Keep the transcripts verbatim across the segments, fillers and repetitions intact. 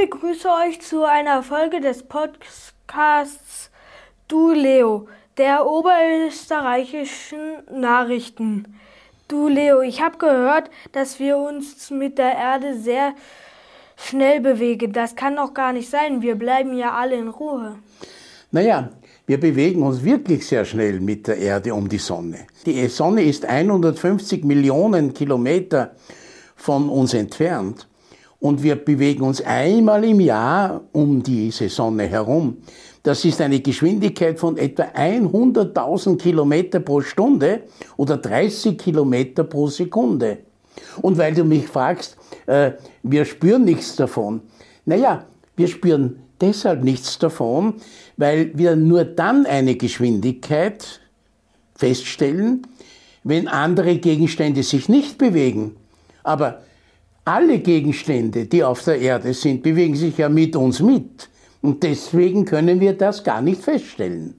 begrüße euch zu einer Folge des Podcasts Du Leo, der oberösterreichischen Nachrichten. Du Leo, ich habe gehört, dass wir uns mit der Erde sehr schnell bewegen. Das kann doch gar nicht sein. Wir bleiben ja alle in Ruhe. Naja, wir bewegen uns wirklich sehr schnell mit der Erde um die Sonne. Die Sonne ist hundertfünfzig Millionen Kilometer von uns entfernt. Und wir bewegen uns einmal im Jahr um diese Sonne herum. Das ist eine Geschwindigkeit von etwa hunderttausend Kilometer pro Stunde oder dreißig Kilometer pro Sekunde. Und weil du mich fragst, äh, wir spüren nichts davon. Naja, wir spüren deshalb nichts davon, weil wir nur dann eine Geschwindigkeit feststellen, wenn andere Gegenstände sich nicht bewegen. Aber alle Gegenstände, die auf der Erde sind, bewegen sich ja mit uns mit. Und deswegen können wir das gar nicht feststellen.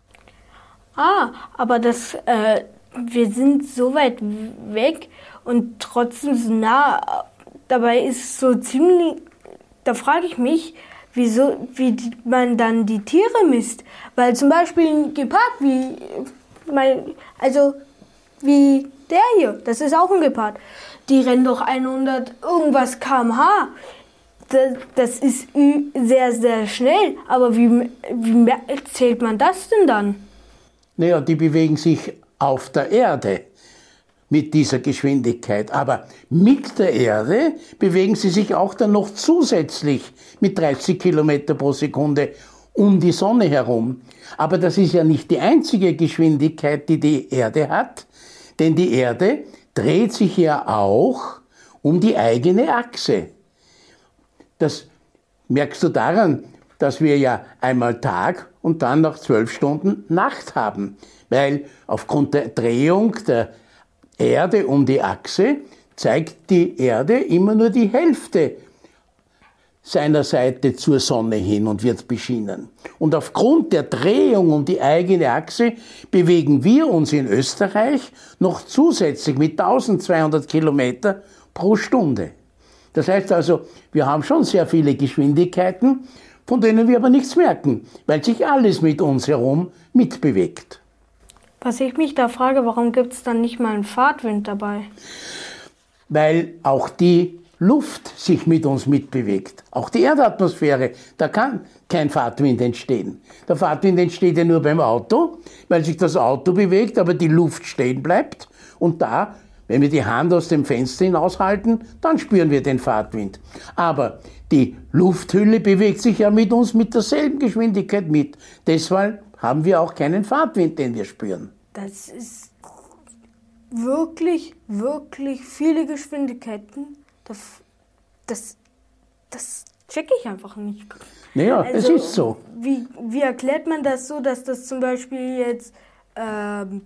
Ah, aber das, äh, wir sind so weit weg und trotzdem so nah. Dabei ist es so ziemlich, da frage ich mich, wieso, wie man dann die Tiere misst. Weil zum Beispiel ein Gepard, wie, mein, also wie der hier, das ist auch ein Gepard. Die rennen doch hundert irgendwas Kilometer pro Stunde. Das, das ist sehr, sehr schnell. Aber wie, wie zählt man das denn dann? Naja, die bewegen sich auf der Erde mit dieser Geschwindigkeit. Aber mit der Erde bewegen sie sich auch dann noch zusätzlich mit dreißig Kilometer pro Sekunde um die Sonne herum. Aber das ist ja nicht die einzige Geschwindigkeit, die die Erde hat. Denn die Erde dreht sich ja auch um die eigene Achse. Das merkst du daran, dass wir ja einmal Tag und dann nach zwölf Stunden Nacht haben. Weil aufgrund der Drehung der Erde um die Achse zeigt die Erde immer nur die Hälfte seiner Seite zur Sonne hin und wird beschienen. Und aufgrund der Drehung um die eigene Achse bewegen wir uns in Österreich noch zusätzlich mit eintausendzweihundert Kilometer pro Stunde. Das heißt also, wir haben schon sehr viele Geschwindigkeiten, von denen wir aber nichts merken, weil sich alles mit uns herum mitbewegt. Was ich mich da frage, warum gibt es dann nicht mal einen Fahrtwind dabei? Weil auch die Luft sich mit uns mitbewegt. Auch die Erdatmosphäre, da kann kein Fahrtwind entstehen. Der Fahrtwind entsteht ja nur beim Auto, weil sich das Auto bewegt, aber die Luft stehen bleibt. Und da, wenn wir die Hand aus dem Fenster hinaushalten, dann spüren wir den Fahrtwind. Aber die Lufthülle bewegt sich ja mit uns mit derselben Geschwindigkeit mit. Deshalb haben wir auch keinen Fahrtwind, den wir spüren. Das ist wirklich, wirklich viele Geschwindigkeiten. Das, das, das checke ich einfach nicht. Naja, also, es ist so. Wie, wie erklärt man das so, dass das zum Beispiel jetzt ähm,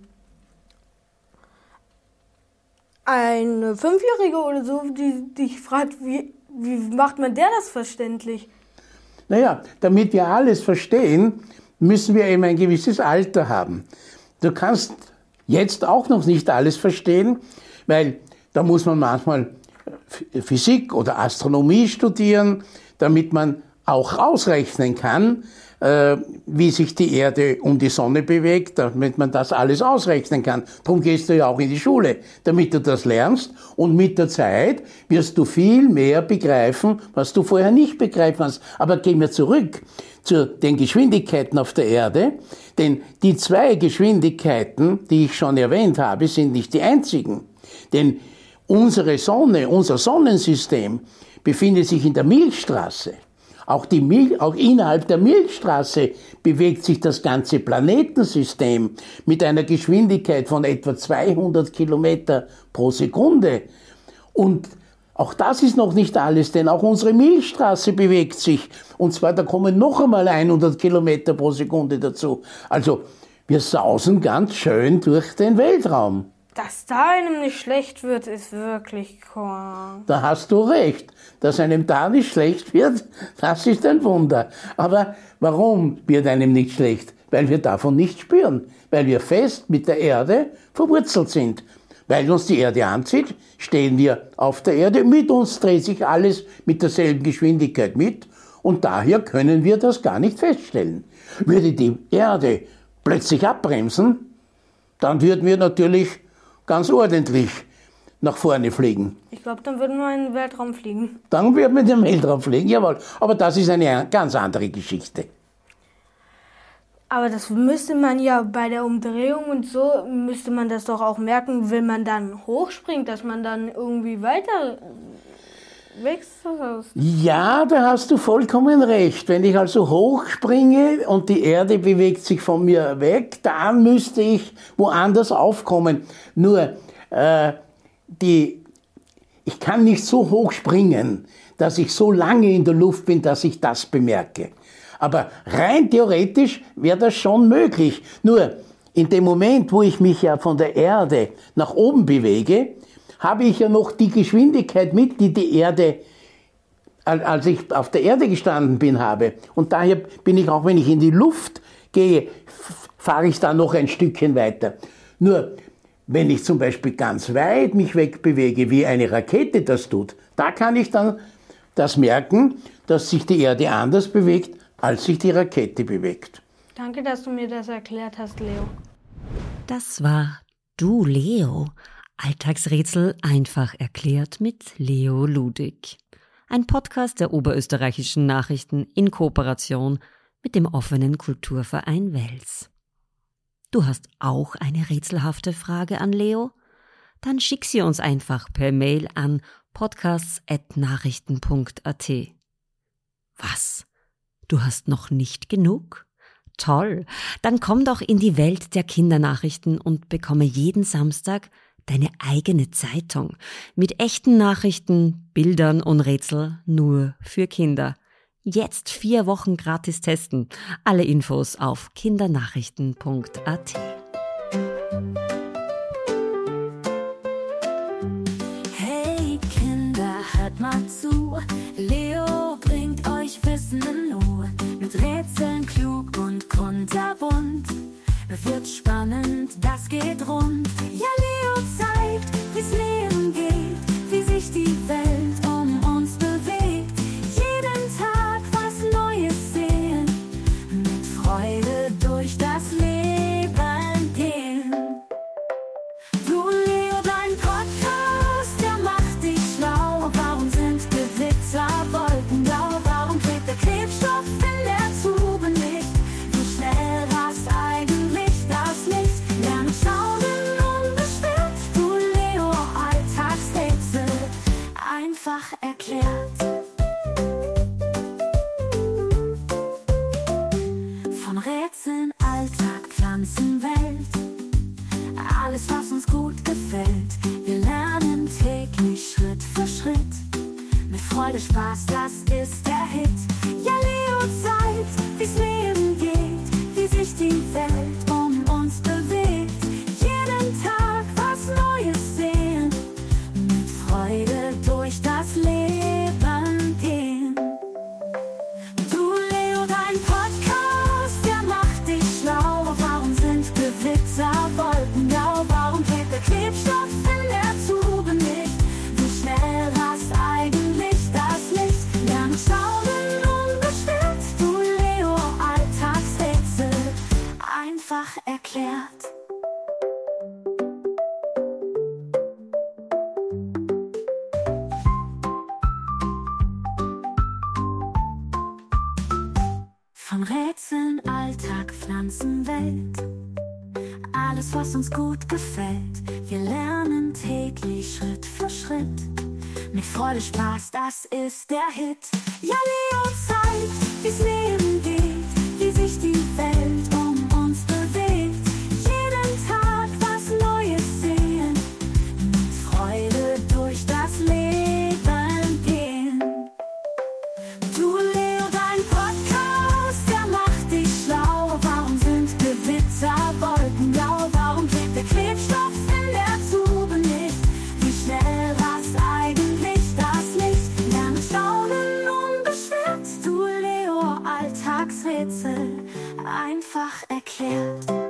eine Fünfjährige oder so, die dich fragt, wie, wie macht man der das verständlich? Naja, damit wir alles verstehen, müssen wir eben ein gewisses Alter haben. Du kannst jetzt auch noch nicht alles verstehen, weil da muss man manchmal Physik oder Astronomie studieren, damit man auch ausrechnen kann, äh, wie sich die Erde um die Sonne bewegt, damit man das alles ausrechnen kann. Darum gehst du ja auch in die Schule, damit du das lernst. Und mit der Zeit wirst du viel mehr begreifen, was du vorher nicht begreifen hast. Aber gehen wir zurück zu den Geschwindigkeiten auf der Erde, denn die zwei Geschwindigkeiten, die ich schon erwähnt habe, sind nicht die einzigen. Denn unsere Sonne, unser Sonnensystem befindet sich in der Milchstraße. Auch, die Mil- auch innerhalb der Milchstraße bewegt sich das ganze Planetensystem mit einer Geschwindigkeit von etwa zweihundert Kilometer pro Sekunde. Und auch das ist noch nicht alles, denn auch unsere Milchstraße bewegt sich. Und zwar, da kommen noch einmal hundert Kilometer pro Sekunde dazu. Also, wir sausen ganz schön durch den Weltraum. Dass da einem nicht schlecht wird, ist wirklich cool. Da hast du recht. Dass einem da nicht schlecht wird, das ist ein Wunder. Aber warum wird einem nicht schlecht? Weil wir davon nichts spüren. Weil wir fest mit der Erde verwurzelt sind. Weil uns die Erde anzieht, stehen wir auf der Erde. Mit uns dreht sich alles mit derselben Geschwindigkeit mit. Und daher können wir das gar nicht feststellen. Würde die Erde plötzlich abbremsen, dann würden wir natürlich ganz ordentlich nach vorne fliegen. Ich glaube, dann würden wir in den Weltraum fliegen. Dann würden wir in den Weltraum fliegen, jawohl. Aber das ist eine ganz andere Geschichte. Aber das müsste man ja bei der Umdrehung und so, müsste man das doch auch merken, wenn man dann hochspringt, dass man dann irgendwie weiter wächst. Ja, da hast du vollkommen recht. Wenn ich also hochspringe und die Erde bewegt sich von mir weg, dann müsste ich woanders aufkommen. Nur, äh, die, ich kann nicht so hoch springen, dass ich so lange in der Luft bin, dass ich das bemerke. Aber rein theoretisch wäre das schon möglich. Nur in dem Moment, wo ich mich ja von der Erde nach oben bewege, habe ich ja noch die Geschwindigkeit mit, die die Erde, als ich auf der Erde gestanden bin, habe. Und daher bin ich, auch wenn ich in die Luft gehe, fahre ich da noch ein Stückchen weiter. Nur, wenn ich zum Beispiel ganz weit mich wegbewege, wie eine Rakete das tut, da kann ich dann das merken, dass sich die Erde anders bewegt, als sich die Rakete bewegt. Danke, dass du mir das erklärt hast, Leo. Das war Du, Leo. Alltagsrätsel einfach erklärt mit Leo Ludig. Ein Podcast der Oberösterreichischen Nachrichten in Kooperation mit dem offenen Kulturverein Wels. Du hast auch eine rätselhafte Frage an Leo? Dann schick sie uns einfach per Mail an podcasts at nachrichten punkt a t. Was? Du hast noch nicht genug? Toll! Dann komm doch in die Welt der Kindernachrichten und bekomme jeden Samstag deine eigene Zeitung mit echten Nachrichten, Bildern und Rätsel nur für Kinder. Jetzt vier Wochen gratis testen. Alle Infos auf kindernachrichten punkt a t. Hey Kinder, hört mal zu. Leo bringt euch Wissen in Not. Mit Rätseln klug und kunterbunt. Wird spannend, das geht rund. Ja, Leo zeigt, wie's Leben geht, wie sich die Welt um uns bewegt. Jeden Tag was Neues sehen, mit Freude durch das Leben gehen. Du, Leo, dein Podcast, der macht dich schlau. Warum sind Gewitter wolkenblau? Warum klebt der Klebstoff in der Tube nicht? Wie schnell rast eigentlich das Licht? Lerne schauen unbeschwert. Du, Leo, Alltagsrätsel einfach erklärt. Von Rätseln, Alltag, Pflanzen, Welt. Alles, was uns gut gefällt. Wir lernen täglich Schritt für Schritt. Mit Freude, Spaß, das ist der Hit. Ja, Leo zeigt, wie's Leben geht, wie sich die Welt um uns bewegt. Jeden Tag was Neues sehen, mit Freude durch das Leben gehen. Du, Leo, dein Podcast, der macht dich schlau. Warum sind Gewitter wolkenblau? Warum klebt der Klebstoff in der Tube nicht? Wie schnell rast eigentlich das Licht? Lerne schauen unbeschwert. Du, Leo, Alltagsrätsel einfach erklärt. Von Rätseln, Alltag, Pflanzen, Welt. Alles, was uns gut gefällt. Wir lernen täglich Schritt für Schritt. Mit Freude, Spaß, das ist der Hit. Ja, Leo zeigt, wie's Leben geht, wie sich die Welt um uns bewegt. Jeden Tag was Neues sehen, mit Freude durch das Leben gehen. Du, Leo, dein Podcast, der macht dich schlau. Warum sind Gewitter wolkenblau? Warum klebt der Klebstoff in der Tube nicht? Wie schnell rast eigentlich das Licht? Lerne schauen unbeschwert. Du, Leo, Alltagsrätsel einfach erklärt.